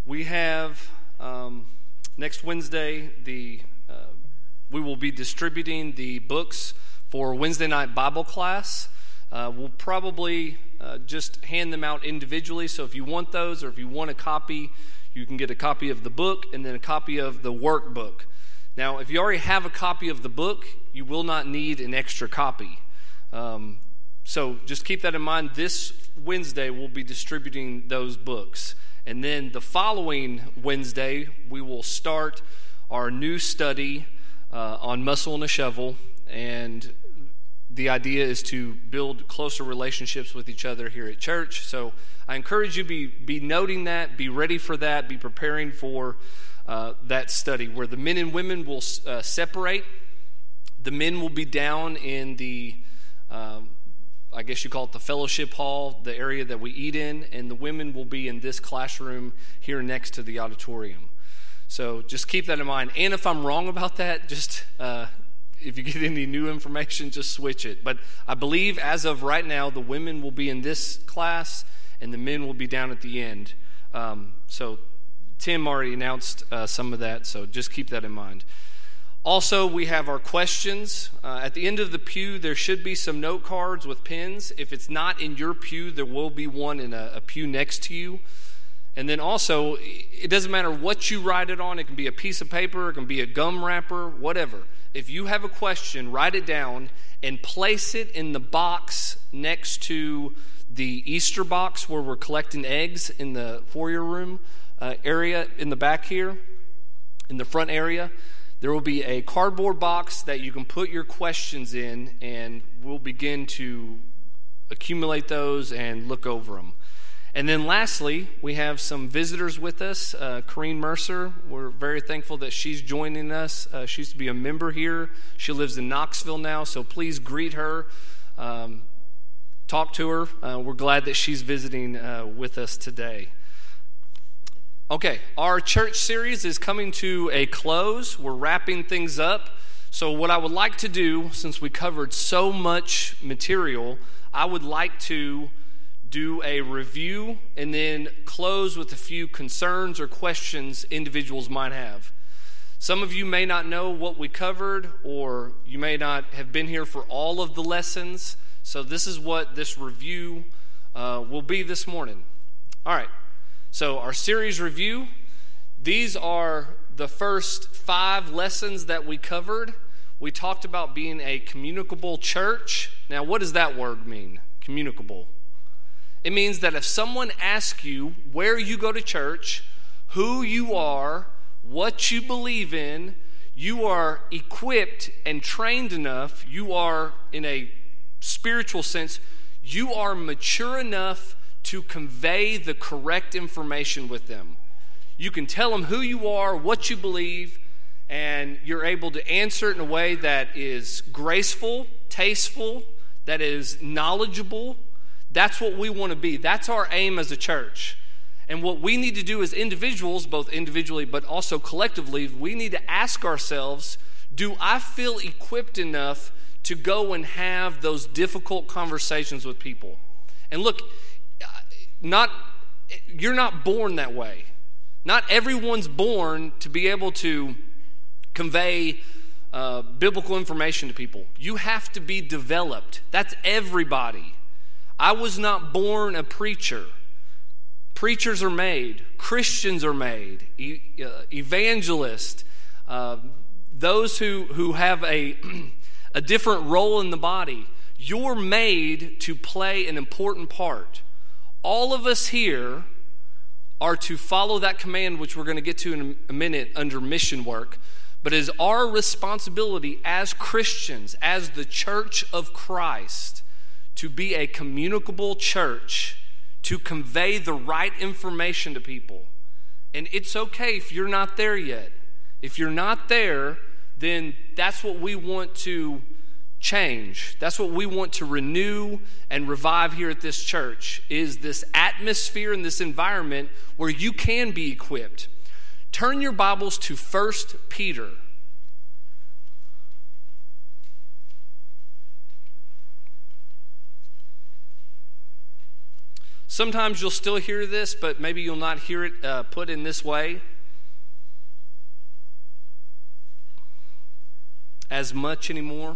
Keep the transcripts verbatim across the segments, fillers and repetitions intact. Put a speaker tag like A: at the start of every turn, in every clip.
A: We have um, next Wednesday, the uh, we will be distributing the books for Wednesday night Bible class. Uh, we'll probably uh, just hand them out individually, so if you want those or if you want a copy, you can get a copy of the book and then a copy of the workbook. Now, if you already have a copy of the book, you will not need an extra copy. Um, so just keep that in mind. This Wednesday, we'll be distributing those books. And then the following Wednesday, we will start our new study uh, on Muscle and a Shovel. And the idea is to build closer relationships with each other here at church. So I encourage you to be, be noting that, be ready for that, be preparing for uh, that study, where the men and women will uh, separate. The men will be down in the, um, I guess you call it the fellowship hall, the area that we eat in, and the women will be in this classroom here next to the auditorium. So just keep that in mind. And if I'm wrong about that, just uh, if you get any new information, just switch it. But I believe as of right now, the women will be in this class, and the men will be down at the end. Um, so Tim already announced uh, some of that, so just keep that in mind. Also, we have our questions. Uh, at the end of the pew, there should be some note cards with pens. If it's not in your pew, there will be one in a, a pew next to you. And then also, it doesn't matter what you write it on. It can be a piece of paper, it can be a gum wrapper, whatever. If you have a question, write it down and place it in the box next to the Easter box where we're collecting eggs in the foyer room uh, area in the back here, in the front area. There will be a cardboard box that you can put your questions in, and we'll begin to accumulate those and look over them. And then lastly, we have some visitors with us. Uh, Corrine Mercer, we're very thankful that she's joining us. Uh, she used to be a member here. She lives in Knoxville now, so please greet her. Um, talk to her. Uh, we're glad that she's visiting uh, with us today. Okay, our church series is coming to a close. We're wrapping things up. So what I would like to do, since we covered so much material, I would like to do a review and then close with a few concerns or questions individuals might have. Some of you may not know what we covered, or you may not have been here for all of the lessons. So this is what this review uh, will be this morning. All right. So our series review, these are the first five lessons that we covered. We talked about being a communicable church. Now, what does that word mean, communicable? It means that if someone asks you where you go to church, who you are, what you believe in, you are equipped and trained enough, you are, in a spiritual sense, you are mature enough to convey the correct information with them. You can tell them who you are, what you believe, and you're able to answer it in a way that is graceful, tasteful, that is knowledgeable. That's what we want to be. That's our aim as a church. And what we need to do as individuals, both individually but also collectively, we need to ask ourselves, do I feel equipped enough to go and have those difficult conversations with people? And look, not you're not born that way. Not everyone's born to be able to convey uh, biblical information to people. You have to be developed. That's everybody. I was not born a preacher. Preachers are made. Christians are made. E- uh, evangelists. Uh, those who, who have a, a different role in the body. You're made to play an important part. All of us here are to follow that command, which we're going to get to in a minute under mission work. But it is our responsibility as Christians, as the church of Christ, to be a communicable church, to convey the right information to people. And it's okay if you're not there yet. If you're not there, then that's what we want to change. That's what we want to renew and revive here at this church, is this atmosphere and this environment where you can be equipped. Turn your Bibles to First Peter. Sometimes you'll still hear this, but maybe you'll not hear it uh, put in this way as much anymore.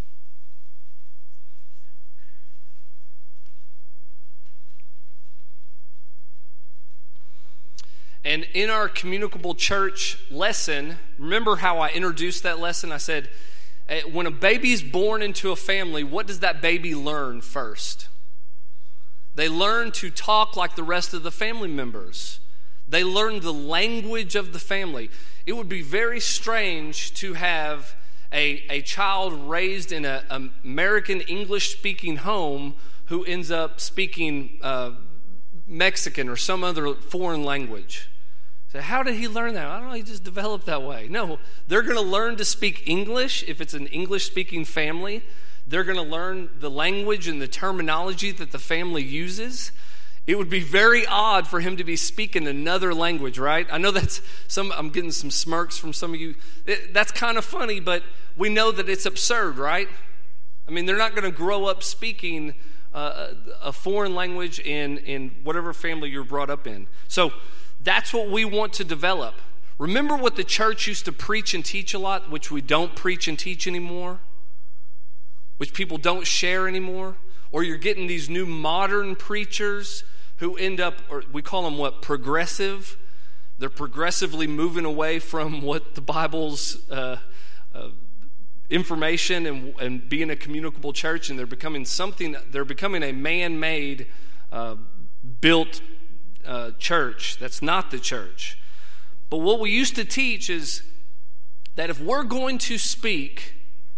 A: And in our communicable church lesson, remember how I introduced that lesson? I said, when a baby's born into a family, what does that baby learn first? They learn to talk like the rest of the family members. They learn the language of the family. It would be very strange to have a, a child raised in an American English-speaking home who ends up speaking uh, Mexican or some other foreign language. So how did he learn that? I don't know, he just developed that way. No, they're going to learn to speak English if it's an English-speaking family. They're going to learn the language and the terminology that the family uses. It would be very odd for him to be speaking another language, right? I know that's some, I'm getting some smirks from some of you. It, that's kind of funny, but we know that it's absurd, right? I mean, they're not going to grow up speaking uh, a foreign language in, in whatever family you're brought up in. So that's what we want to develop. Remember what the church used to preach and teach a lot, which we don't preach and teach anymore? Which people don't share anymore? Or you're getting these new modern preachers who end up, or we call them what, progressive? They're progressively moving away from what the Bible's uh, uh, information and, and being a communicable church, and they're becoming something, they're becoming a man-made, uh, built uh, church that's not the church. But what we used to teach is that if we're going to speak,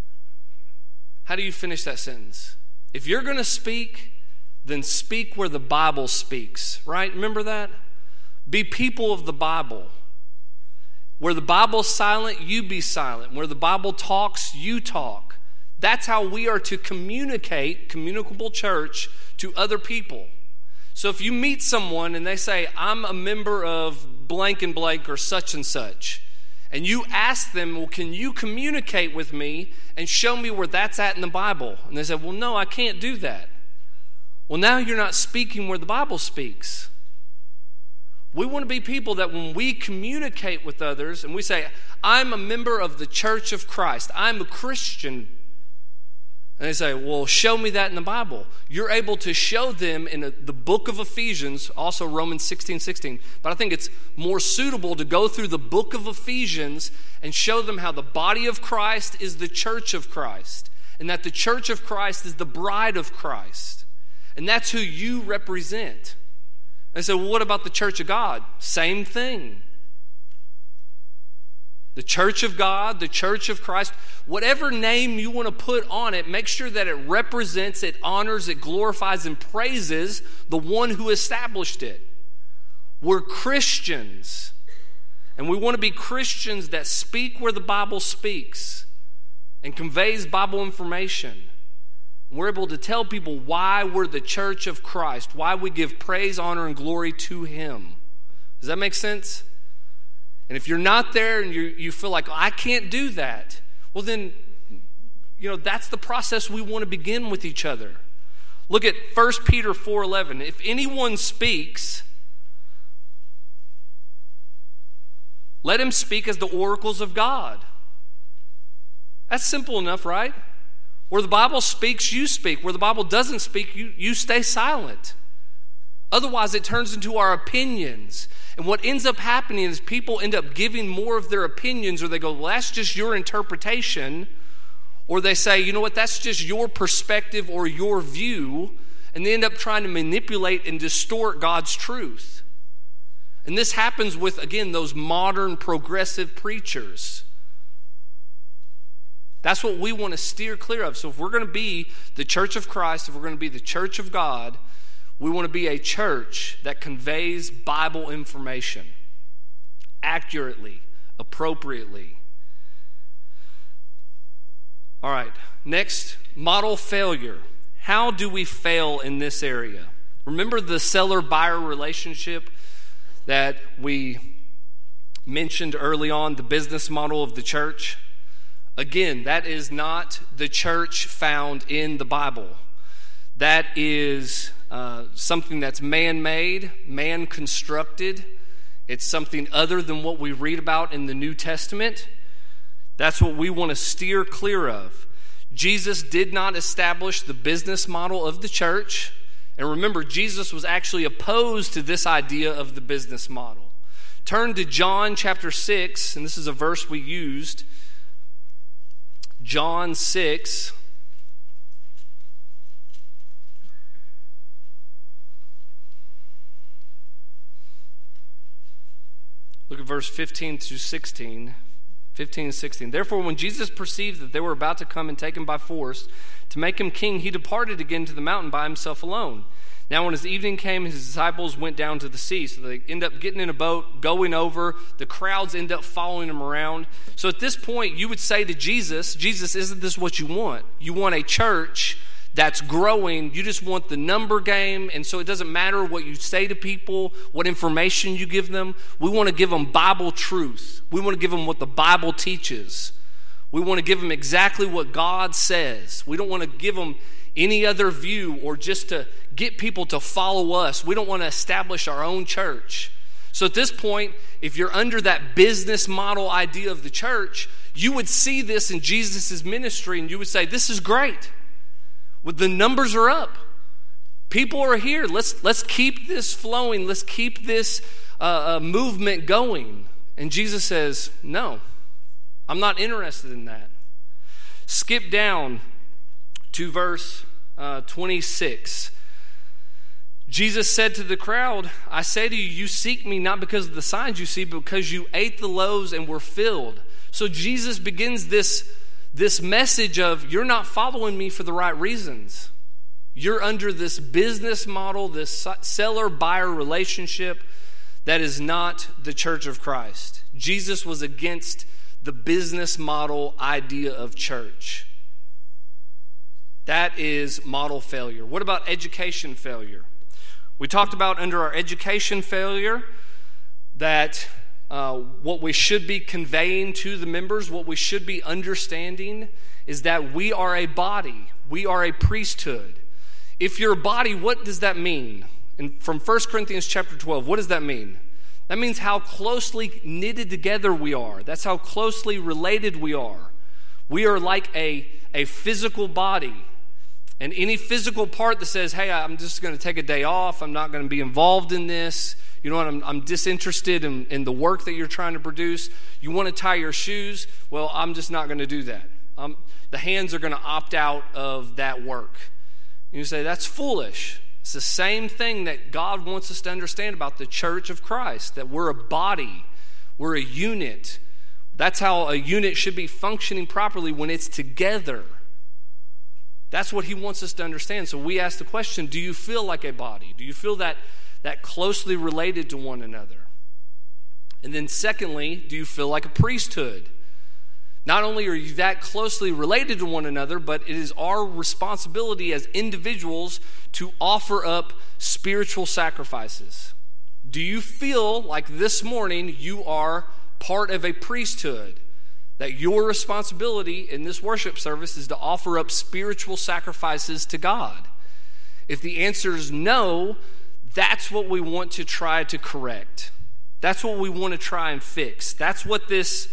A: how do you finish that sentence? If you're going to speak, then speak where the Bible speaks, right? Remember that? Be people of the Bible. Where the Bible's silent, you be silent. Where the Bible talks, you talk. That's how we are to communicate, communicable church, to other people. So if you meet someone and they say, I'm a member of blank and blank or such and such, and you ask them, well, can you communicate with me and show me where that's at in the Bible? And they say, well, no, I can't do that. Well, now you're not speaking where the Bible speaks. We want to be people that when we communicate with others and we say, I'm a member of the Church of Christ, I'm a Christian, and they say, well, show me that in the Bible. You're able to show them in a, the book of Ephesians, also Romans sixteen sixteen. But I think it's more suitable to go through the book of Ephesians and show them how the body of Christ is the church of Christ, and that the church of Christ is the bride of Christ. And that's who you represent. And so, well, what about the church of God? Same thing. The church of God, the church of Christ, whatever name you want to put on it, make sure that it represents, it honors, it glorifies, and praises the one who established it. We're Christians. And we want to be Christians that speak where the Bible speaks and conveys Bible information. We're able to tell people why we're the church of Christ, why we give praise, honor, and glory to Him. Does that make sense? And if you're not there and you you feel like, oh, I can't do that, well then, you know, that's the process we want to begin with each other. Look at First Peter four eleven. If anyone speaks, let him speak as the oracles of God. That's simple enough, right? Where the Bible speaks, you speak. Where the Bible doesn't speak, you, you stay silent. Otherwise, it turns into our opinions. And what ends up happening is people end up giving more of their opinions, or they go, well, that's just your interpretation. Or they say, you know what, that's just your perspective or your view. And they end up trying to manipulate and distort God's truth. And this happens with, again, those modern progressive preachers. That's what we want to steer clear of. So if we're going to be the church of Christ, if we're going to be the church of God, we want to be a church that conveys Bible information accurately, appropriately. All right, next, model failure. How do we fail in this area? Remember the seller-buyer relationship that we mentioned early on, the business model of the church? Again, that is not the church found in the Bible. That is uh, something that's man-made, man-constructed. It's something other than what we read about in the New Testament. That's what we want to steer clear of. Jesus did not establish the business model of the church. And remember, Jesus was actually opposed to this idea of the business model. Turn to John chapter six, and this is a verse we used. John six. Look at verse fifteen to sixteen. fifteen and sixteen. Therefore, when Jesus perceived that they were about to come and take him by force to make him king, he departed again to the mountain by himself alone. Now, when his evening came, his disciples went down to the sea. So they end up getting in a boat, going over. The crowds end up following him around. So at this point, you would say to Jesus, Jesus, isn't this what you want? You want a church that's growing. You just want the number game. And so it doesn't matter what you say to people, what information you give them. We want to give them Bible truth. We want to give them what the Bible teaches. We want to give them exactly what God says. We don't want to give them any other view or just to get people to follow us. We don't want to establish our own church. So at this point, if you're under that business model idea of the church, you would see this in Jesus' ministry and you would say, this is great. Well, the numbers are up. People are here. Let's, let's keep this flowing. Let's keep this uh, uh, movement going. And Jesus says, no, I'm not interested in that. Skip down to verse uh, twenty-six. Jesus said to the crowd, I say to you, you seek me not because of the signs you see, but because you ate the loaves and were filled. So Jesus begins this, this message of, you're not following me for the right reasons. You're under this business model, this seller-buyer relationship that is not the church of Christ. Jesus was against the business model idea of church. That is model failure. What about education failure? We talked about under our education failure that uh, what we should be conveying to the members, what we should be understanding is that we are a body. We are a priesthood. If you're a body, what does that mean? And from First Corinthians chapter twelve, what does that mean? That means how closely knitted together we are. That's how closely related we are. We are like a, a physical body. And any physical part that says, hey, I'm just going to take a day off, I'm not going to be involved in this, you know what, I'm, I'm disinterested in, in the work that you're trying to produce, you want to tie your shoes, well, I'm just not going to do that. Um, the hands are going to opt out of that work. And you say, that's foolish. It's the same thing that God wants us to understand about the church of Christ, that we're a body, we're a unit. That's how a unit should be functioning properly when it's together. That's what he wants us to understand. So we ask the question, do you feel like a body? Do you feel that, that closely related to one another? And then secondly, do you feel like a priesthood? Not only are you that closely related to one another, but it is our responsibility as individuals to offer up spiritual sacrifices. Do you feel like this morning you are part of a priesthood? That your responsibility in this worship service is to offer up spiritual sacrifices to God. If the answer is no, that's what we want to try to correct. That's what we want to try and fix. That's what this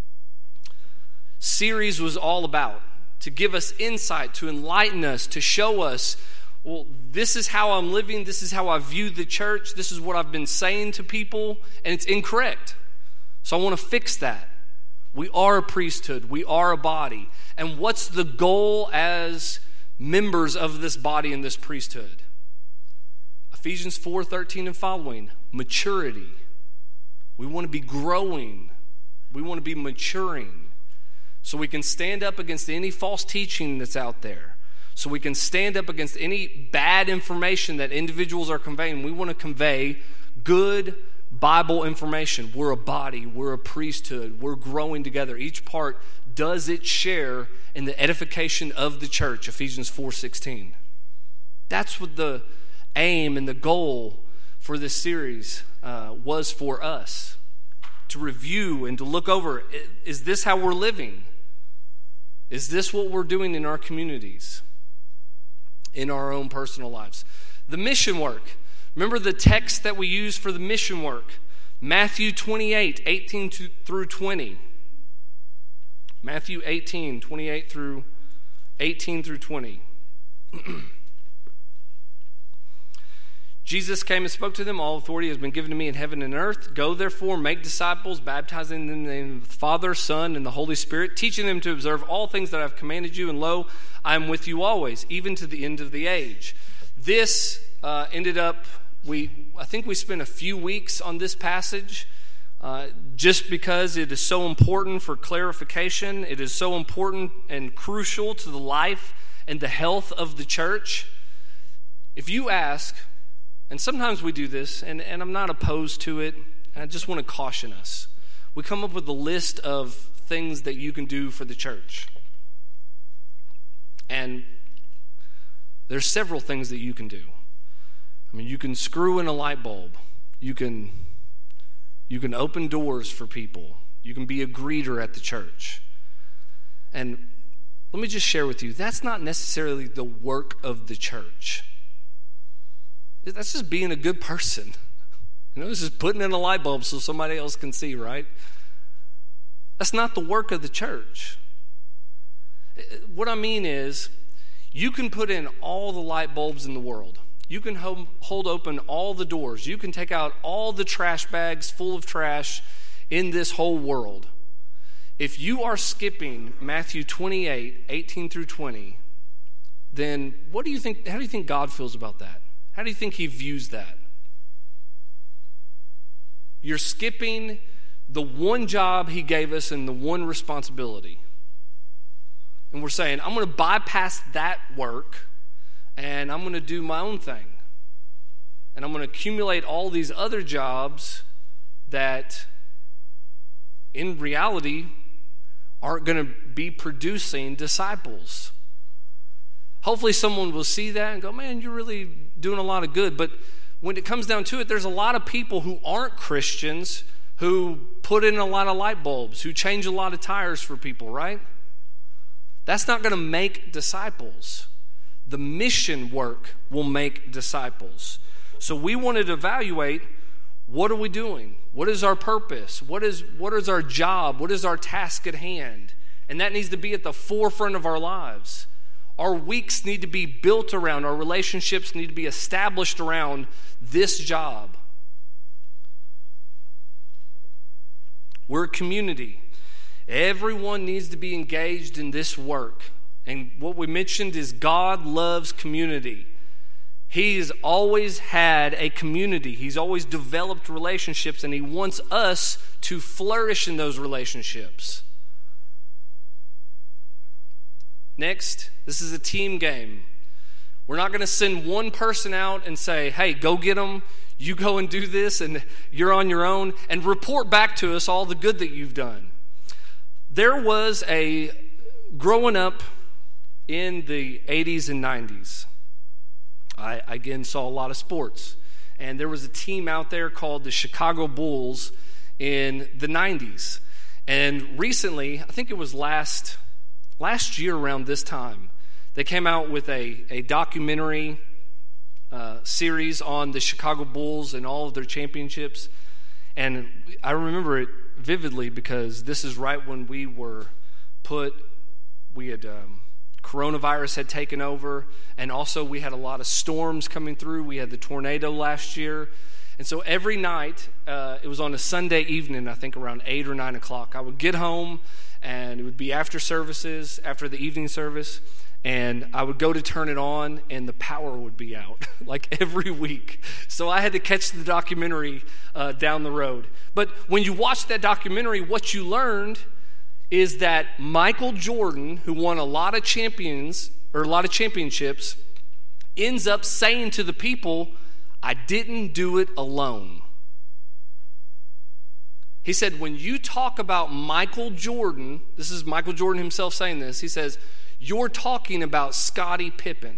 A: series was all about. To give us insight, to enlighten us, to show us, well, this is how I'm living, this is how I view the church, this is what I've been saying to people, and it's incorrect. So I want to fix that. We are a priesthood. We are a body. And what's the goal as members of this body and this priesthood? Ephesians four thirteen and following, maturity. We want to be growing. We want to be maturing. So we can stand up against any false teaching that's out there. So we can stand up against any bad information that individuals are conveying. We want to convey good Bible information. We're a body. We're a priesthood. We're growing together. Each part does its share in the edification of the church, Ephesians four sixteen. That's what the aim and the goal for this series uh, was for us. To review and to look over, is this how we're living? Is this what we're doing in our communities? In our own personal lives? The mission work. Remember the text that we use for the mission work? Matthew twenty-eight, eighteen through twenty. Matthew eighteen, twenty-eight through eighteen through twenty. Jesus came and spoke to them. All authority has been given to me in heaven and earth. Go therefore, make disciples, baptizing them in the name of the Father, Son, and the Holy Spirit, teaching them to observe all things that I have commanded you. And lo, I am with you always, even to the end of the age. This uh, ended up, we I think we spent a few weeks on this passage. Uh, just because it is so important for clarification. It is so important and crucial to the life and the health of the church. If you ask, and sometimes we do this, and, and I'm not opposed to it, I just want to caution us. We come up with a list of things that you can do for the church. And there's several things that you can do. I mean, you can screw in a light bulb. You can... You can open doors for people. You can be a greeter at the church. And let me just share with you, that's not necessarily the work of the church. That's just being a good person. You know, it's just putting in a light bulb so somebody else can see, right? That's not the work of the church. What I mean is, you can put in all the light bulbs in the world. You can hold open all the doors. You can take out all the trash bags full of trash in this whole world. If you are skipping Matthew twenty-eight, eighteen through twenty, then what do you think, how do you think God feels about that? How do you think he views that? You're skipping the one job he gave us and the one responsibility. And we're saying, I'm going to bypass that work and I'm going to do my own thing. And I'm going to accumulate all these other jobs that, in reality, aren't going to be producing disciples. Hopefully someone will see that and go, man, you're really doing a lot of good. But when it comes down to it, there's a lot of people who aren't Christians who put in a lot of light bulbs, who change a lot of tires for people, right? That's not going to make disciples. The mission work will make disciples. So we wanted to evaluate, what are we doing? What is our purpose? What is what is our job? What is our task at hand? And that needs to be at the forefront of our lives. Our weeks need to be built around, our relationships need to be established around this job. We're a community. Everyone needs to be engaged in this work. And what we mentioned is God loves community. He's always had a community. He's always developed relationships, and he wants us to flourish in those relationships. Next, this is a team game. We're not going to send one person out and say, hey, go get them. You go and do this, and you're on your own, and report back to us all the good that you've done. There was a, growing up, in the eighties and nineties, I again saw a lot of sports. And there was a team out there called the Chicago Bulls in the nineties. And recently, I think it was last last year around this time, they came out with a, a documentary uh, series on the Chicago Bulls and all of their championships. And I remember it vividly because this is right when we were put, we had... Um, Coronavirus had taken over, and also we had a lot of storms coming through. We had the tornado last year. And so every night, uh, it was on a Sunday evening, I think around eight or nine o'clock, I would get home, and it would be after services, after the evening service, and I would go to turn it on, and the power would be out, like every week. So I had to catch the documentary uh, down the road. But when you watch that documentary, what you learned is that Michael Jordan, who won a lot of champions or a lot of championships, ends up saying to the people, I didn't do it alone. He said, when you talk about Michael Jordan, this is Michael Jordan himself saying this, he says, you're talking about Scottie Pippen.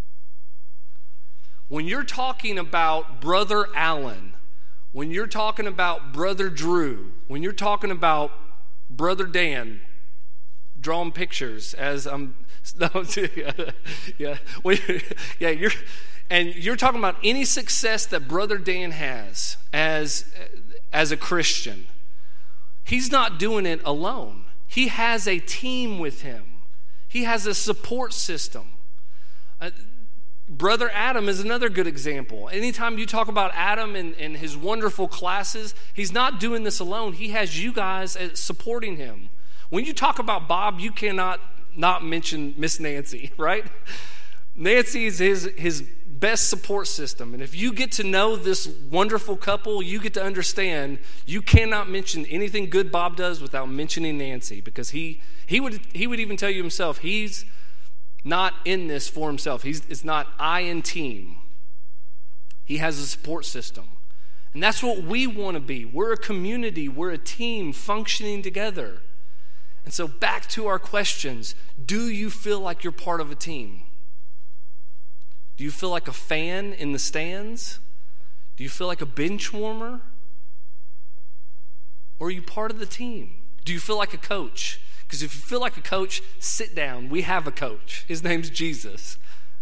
A: When you're talking about Brother Allen, when you're talking about Brother Drew, when you're talking about Brother Dan, drawing pictures as I'm, no, yeah, yeah, yeah. You're And you're talking about any success that Brother Dan has as, as a Christian. He's not doing it alone. He has a team with him. He has a support system. Uh, Brother Adam is another good example. Anytime you talk about Adam and, and his wonderful classes, he's not doing this alone. He has you guys supporting him. When you talk about Bob, you cannot not mention Miss Nancy, right? Nancy is his, his best support system. And if you get to know this wonderful couple, you get to understand you cannot mention anything good Bob does without mentioning Nancy, because he he would he would even tell you himself, he's not in this for himself. He's it's not I in team. He has a support system. And that's what we want to be. We're a community, we're a team functioning together. And so back to our questions. Do you feel like you're part of a team? Do you feel like a fan in the stands? Do you feel like a bench warmer? Or are you part of the team? Do you feel like a coach? Because if you feel like a coach, sit down. We have a coach. His name's Jesus.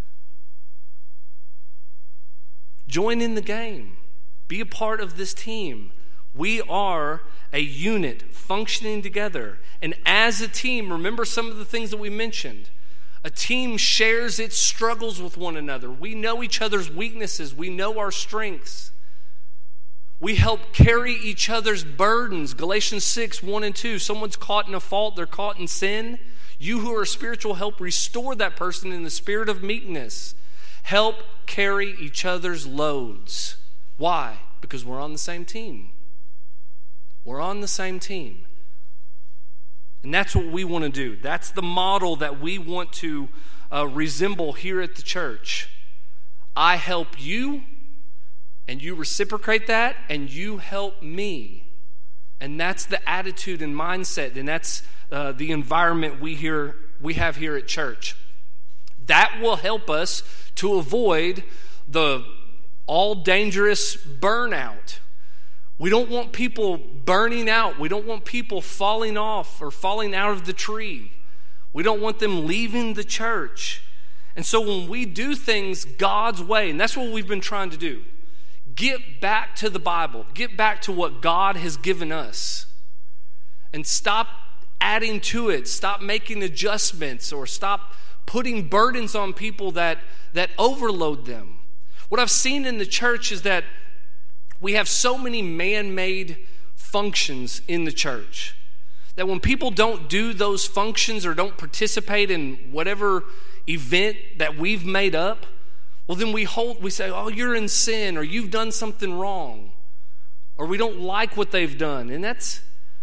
A: Join in the game. Be a part of this team. We are a unit functioning together. And as a team, remember some of the things that we mentioned. A team shares its struggles with one another. We know each other's weaknesses. We know our strengths. We help carry each other's burdens. Galatians six, one and two. Someone's caught in a fault. They're caught in sin. You who are spiritual help restore that person in the spirit of meekness. Help carry each other's loads. Why? Because we're on the same team. We're on the same team. And that's what we want to do. That's the model that we want to uh, resemble here at the church. I help you, and you reciprocate that, and you help me. And that's the attitude and mindset, and that's uh, the environment we here we have here at church. That will help us to avoid the all dangerous burnout. We don't want people burning out. We don't want people falling off or falling out of the tree. We don't want them leaving the church. And so when we do things God's way, and that's what we've been trying to do, get back to the Bible, get back to what God has given us, and stop adding to it, stop making adjustments, or stop putting burdens on people that, that overload them. What I've seen in the church is that we have so many man-made functions in the church that when people don't do those functions or don't participate in whatever event that we've made up, well, then we hold, we say, oh, you're in sin, or you've done something wrong, or we don't like what they've done. And that's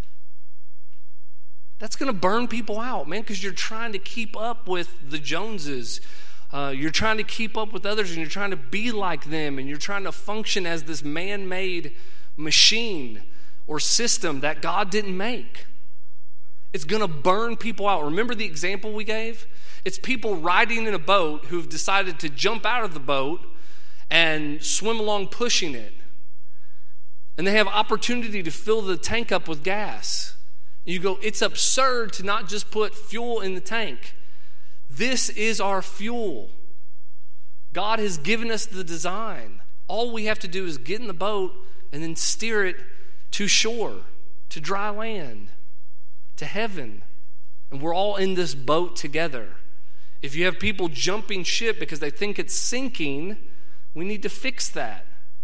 A: that's going to burn people out, man, because you're trying to keep up with the Joneses. Uh, you're trying to keep up with others, and you're trying to be like them, and you're trying to function as this man-made machine or system that God didn't make. It's going to burn people out. Remember the example we gave? It's people riding in a boat who've decided to jump out of the boat and swim along pushing it. And they have opportunity to fill the tank up with gas. You go, it's absurd to not just put fuel in the tank. This is our fuel. God has given us the design. All we have to do is get in the boat and then steer it to shore, to dry land, to heaven. And we're all in this boat together. If you have people jumping ship because they think it's sinking, we need to fix that.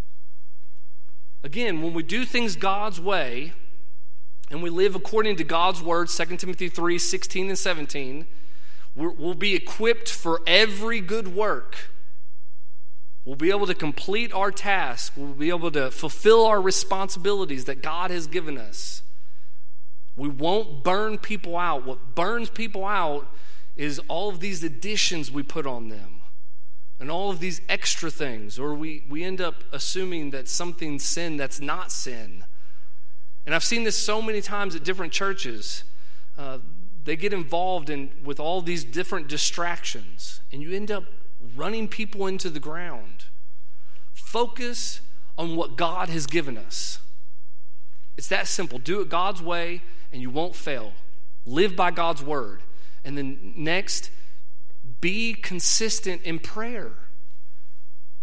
A: Again, when we do things God's way and we live according to God's word, Second Timothy three, sixteen and seventeen, we'll be equipped for every good work. We'll be able to complete our task. We'll be able to fulfill our responsibilities that God has given us. We won't burn people out. What burns people out is all of these additions we put on them and all of these extra things, or we, we end up assuming that something's sin that's not sin. And I've seen this so many times at different churches. Uh, They get involved in with all these different distractions, and you end up running people into the ground. Focus on what God has given us. It's that simple. Do it God's way, and you won't fail. Live by God's word. And then next, be consistent in prayer.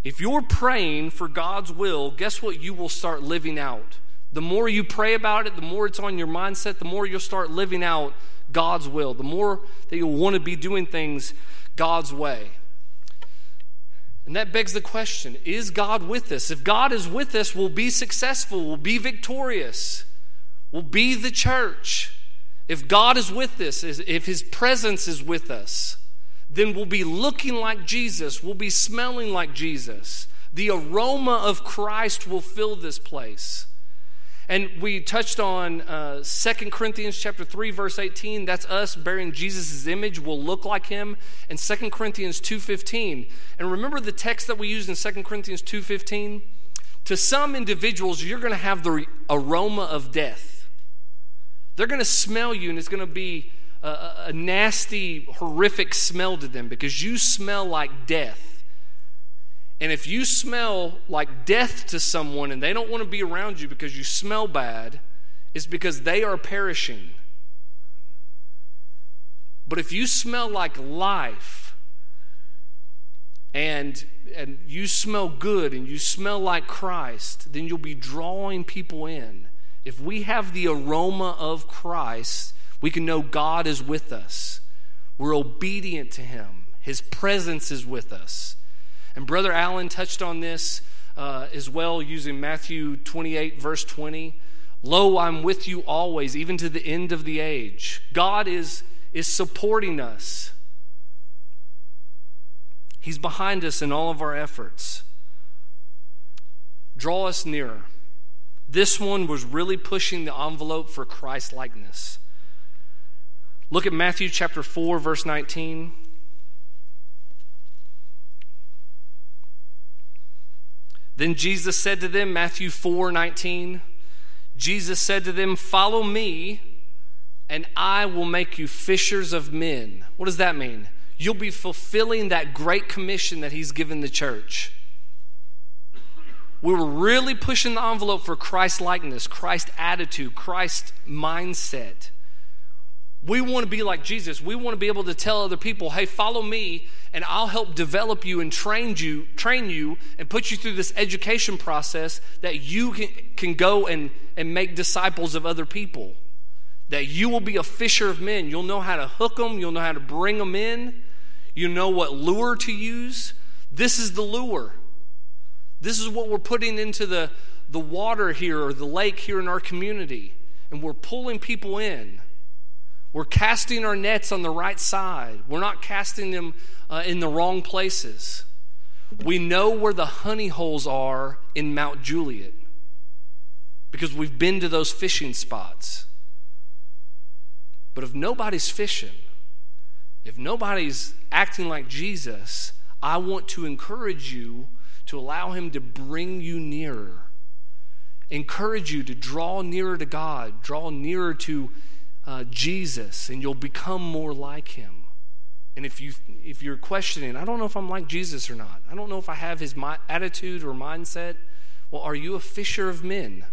A: If you're praying for God's will, guess what you will start living out? The more you pray about it, the more it's on your mindset, the more you'll start living out God's will, the more that you'll want to be doing things God's way. And that begs the question, is God with us? If God is with us, we'll be successful, we'll be victorious, we'll be the church. If God is with us, if his presence is with us, then we'll be looking like Jesus, we'll be smelling like Jesus. The aroma of Christ will fill this place. And we touched on uh, Second Corinthians chapter three, verse eighteen. That's us bearing Jesus' image. We'll look like him. And Second Corinthians two fifteen. And remember the text that we used in Second Corinthians two fifteen? To some individuals, you're going to have the aroma of death. They're going to smell you, and it's going to be a, a nasty, horrific smell to them because you smell like death. And if you smell like death to someone and they don't want to be around you because you smell bad, it's because they are perishing. But if you smell like life and, and you smell good and you smell like Christ, then you'll be drawing people in. If we have the aroma of Christ, we can know God is with us. We're obedient to him. His presence is with us. And Brother Allen touched on this uh, as well using Matthew twenty-eight, verse twenty. Lo, I'm with you always, even to the end of the age. God is, is supporting us. He's behind us in all of our efforts. Draw us nearer. This one was really pushing the envelope for Christ-likeness. Look at Matthew chapter four, verse nineteen. Then Jesus said to them, Matthew four nineteen, Jesus said to them, follow me, and I will make you fishers of men. What does that mean? You'll be fulfilling that great commission that he's given the church. We were really pushing the envelope for Christ-likeness, Christ attitude, Christ mindset. We want to be like Jesus. We want to be able to tell other people, hey, follow me, and I'll help develop you and train you, train you and put you through this education process that you can, can go and, and make disciples of other people. That you will be a fisher of men. You'll know how to hook them. You'll know how to bring them in. You know what lure to use. This is the lure. This is what we're putting into the, the water here or the lake here in our community. And we're pulling people in. We're casting our nets on the right side. We're not casting them uh, in the wrong places. We know where the honey holes are in Mount Juliet because we've been to those fishing spots. But if nobody's fishing, if nobody's acting like Jesus, I want to encourage you to allow him to bring you nearer. Encourage you to draw nearer to God, draw nearer to Uh, Jesus, and you'll become more like him. And if you if you're questioning, I don't know if I'm like Jesus or not. I don't know if I have his my, attitude or mindset. Well, are you a fisher of men?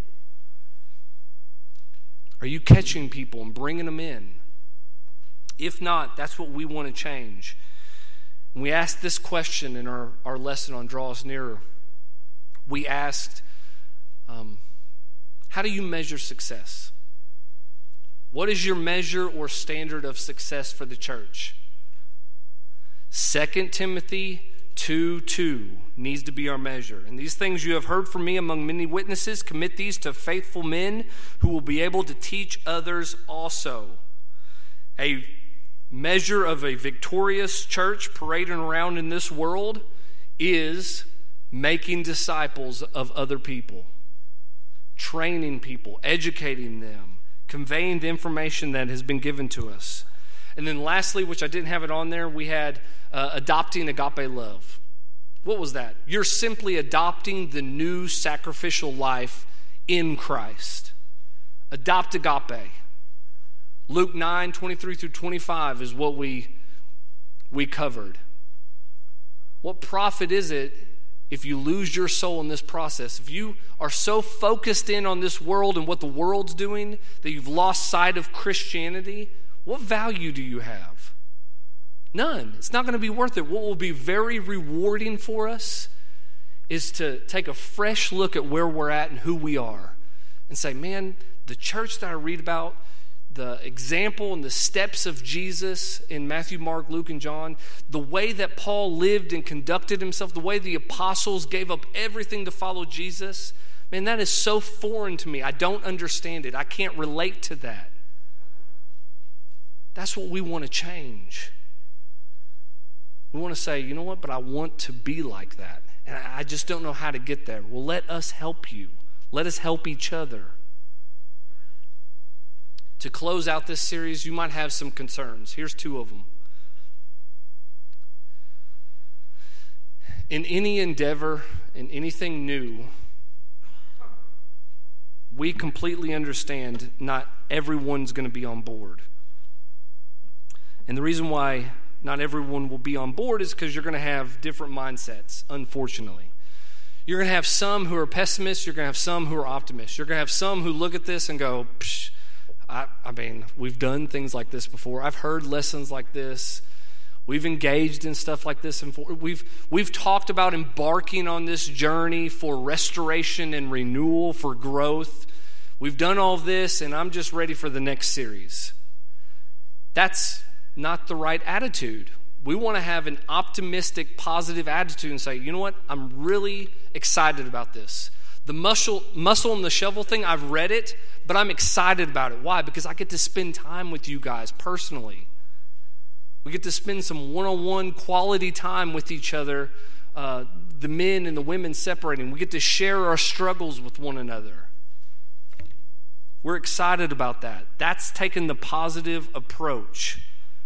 A: Are you catching people and bringing them in? If not, that's what we want to change. And we asked this question in our, our lesson on Draw Us Nearer. We asked, um, how do you measure success? What is your measure or standard of success for the church? Second Timothy two two needs to be our measure. And these things you have heard from me among many witnesses, commit these to faithful men who will be able to teach others also. A measure of a victorious church parading around in this world is making disciples of other people, training people, educating them, conveying the information that has been given to us. And then lastly, which I didn't have it on there, we had uh, adopting agape love. What was that? You're simply adopting the new sacrificial life in Christ. Adopt agape. Luke nine, twenty-three through twenty-five is what we, we covered. What profit is it if you lose your soul in this process? If you are so focused in on this world and what the world's doing that you've lost sight of Christianity, what value do you have? None. It's not going to be worth it. What will be very rewarding for us is to take a fresh look at where we're at and who we are and say, man, the church that I read about, the example and the steps of Jesus in Matthew, Mark, Luke, and John, the way that Paul lived and conducted himself, the way the apostles gave up everything to follow Jesus, man, that is so foreign to me. I don't understand it. I can't relate to that. That's what we want to change. We want to say, you know what, but I want to be like that. And I just don't know how to get there. Well, let us help you. Let us help each other. To close out this series, you might have some concerns. Here's two of them. In any endeavor, in anything new, we completely understand not everyone's going to be on board. And the reason why not everyone will be on board is because you're going to have different mindsets, unfortunately. You're going to have some who are pessimists. You're going to have some who are optimists. You're going to have some who look at this and go, Psh, I, I mean, we've done things like this before. I've heard lessons like this. We've engaged in stuff like this. And we've, we've talked about embarking on this journey for restoration and renewal, for growth. We've done all of this, and I'm just ready for the next series. That's not the right attitude. We want to have an optimistic, positive attitude and say, you know what? I'm really excited about this. The muscle, muscle and the shovel thing, I've read it, but I'm excited about it. Why? Because I get to spend time with you guys personally. We get to spend some one-on-one quality time with each other, uh, the men and the women separating. We get to share our struggles with one another. We're excited about that. That's taking the positive approach.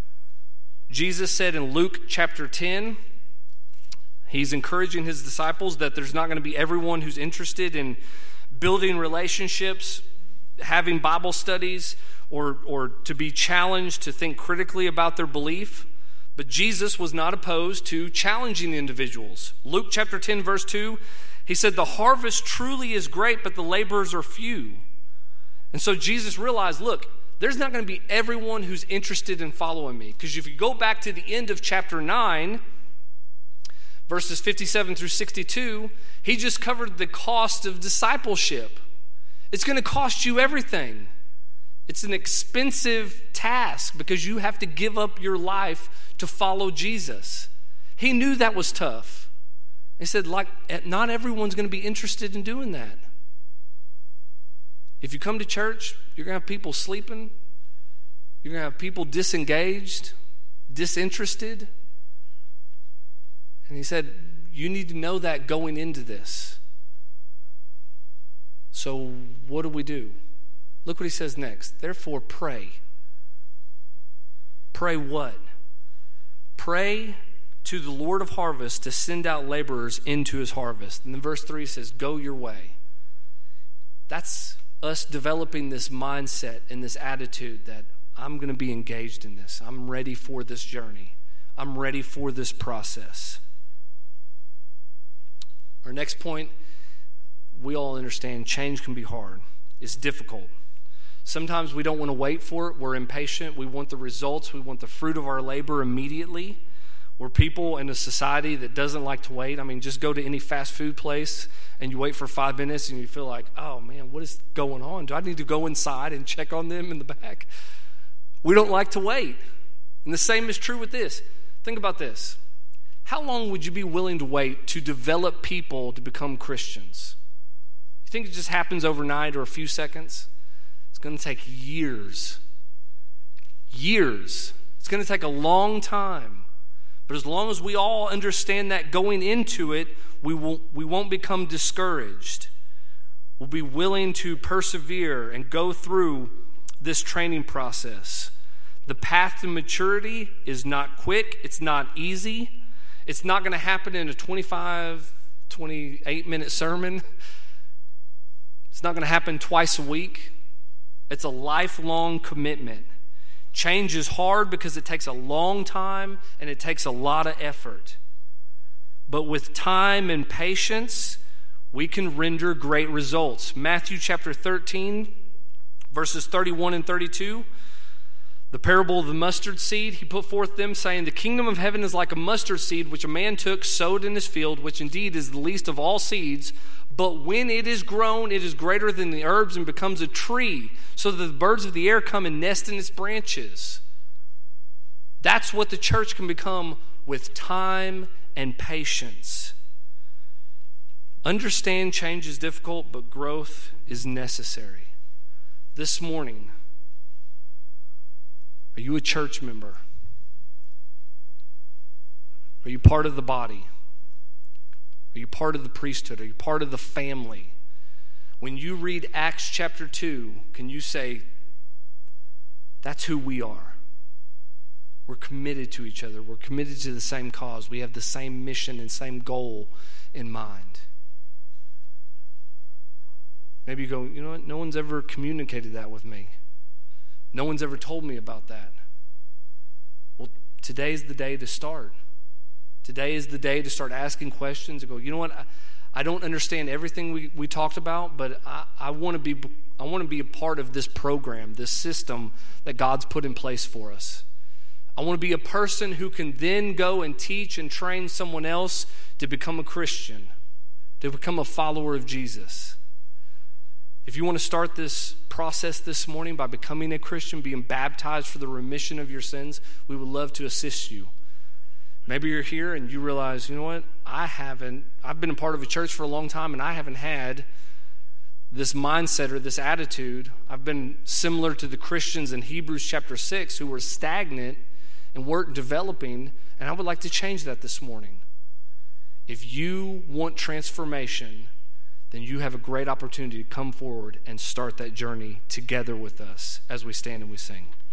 A: Jesus said in Luke chapter ten, he's encouraging his disciples that there's not going to be everyone who's interested in building relationships, having Bible studies, or, or to be challenged to think critically about their belief. But Jesus was not opposed to challenging individuals. Luke chapter ten, verse two, he said, the harvest truly is great, but the laborers are few. And so Jesus realized, look, there's not going to be everyone who's interested in following me. Because if you go back to the end of chapter nine, verses fifty-seven through sixty-two, he just covered the cost of discipleship. It's going to cost you everything. It's an expensive task because you have to give up your life to follow Jesus. He knew that was tough. He said, like, not everyone's going to be interested in doing that. If you come to church, you're going to have people sleeping. You're going to have people disengaged, disinterested. And he said, you need to know that going into this. So what do we do? Look what he says next. Therefore, pray. Pray what? Pray to the Lord of harvest to send out laborers into his harvest. And then verse three says, go your way. That's us developing this mindset and this attitude that I'm going to be engaged in this. I'm ready for this journey. I'm ready for this process. Our next point, we all understand change can be hard. It's difficult. Sometimes we don't want to wait for it. We're impatient. We want the results. We want the fruit of our labor immediately. We're people in a society that doesn't like to wait. I mean, just go to any fast food place and you wait for five minutes and you feel like, oh man, what is going on? Do I need to go inside and check on them in the back? We don't like to wait. And the same is true with this. Think about this. How long would you be willing to wait to develop people to become Christians? You think it just happens overnight or a few seconds? It's going to take years. Years. It's going to take a long time. But as long as we all understand that going into it, we won't, we won't become discouraged. We'll be willing to persevere and go through this training process. The path to maturity is not quick. It's not easy. It's not going to happen in a twenty-five, twenty-eight minute sermon. It's not going to happen twice a week. It's a lifelong commitment. Change is hard because it takes a long time and it takes a lot of effort. But with time and patience, we can render great results. Matthew chapter thirteen, verses thirty-one and thirty-two. The parable of the mustard seed, he put forth them, saying, the kingdom of heaven is like a mustard seed, which a man took, sowed in his field, which indeed is the least of all seeds. But when it is grown, it is greater than the herbs and becomes a tree, so that the birds of the air come and nest in its branches. That's what the church can become with time and patience. Understand change is difficult, but growth is necessary. This morning, are you a church member? Are you part of the body? Are you part of the priesthood? Are you part of the family? When you read Acts chapter two, can you say, that's who we are? We're committed to each other. We're committed to the same cause. We have the same mission and same goal in mind. Maybe you go, you know what? No one's ever communicated that with me. No one's ever told me about that. Well, today's the day to start. Today is the day to start asking questions and go, you know what? I, I don't understand everything we, we talked about, but I, I want to be I want to be a part of this program, this system that God's put in place for us. I want to be a person who can then go and teach and train someone else to become a Christian, to become a follower of Jesus. If you want to start this process this morning by becoming a Christian, being baptized for the remission of your sins, we would love to assist you. Maybe you're here and you realize, you know what, I haven't, I've been a part of a church for a long time and I haven't had this mindset or this attitude. I've been similar to the Christians in Hebrews chapter six who were stagnant and weren't developing, and I would like to change that this morning. If you want transformation, then you have a great opportunity to come forward and start that journey together with us as we stand and we sing.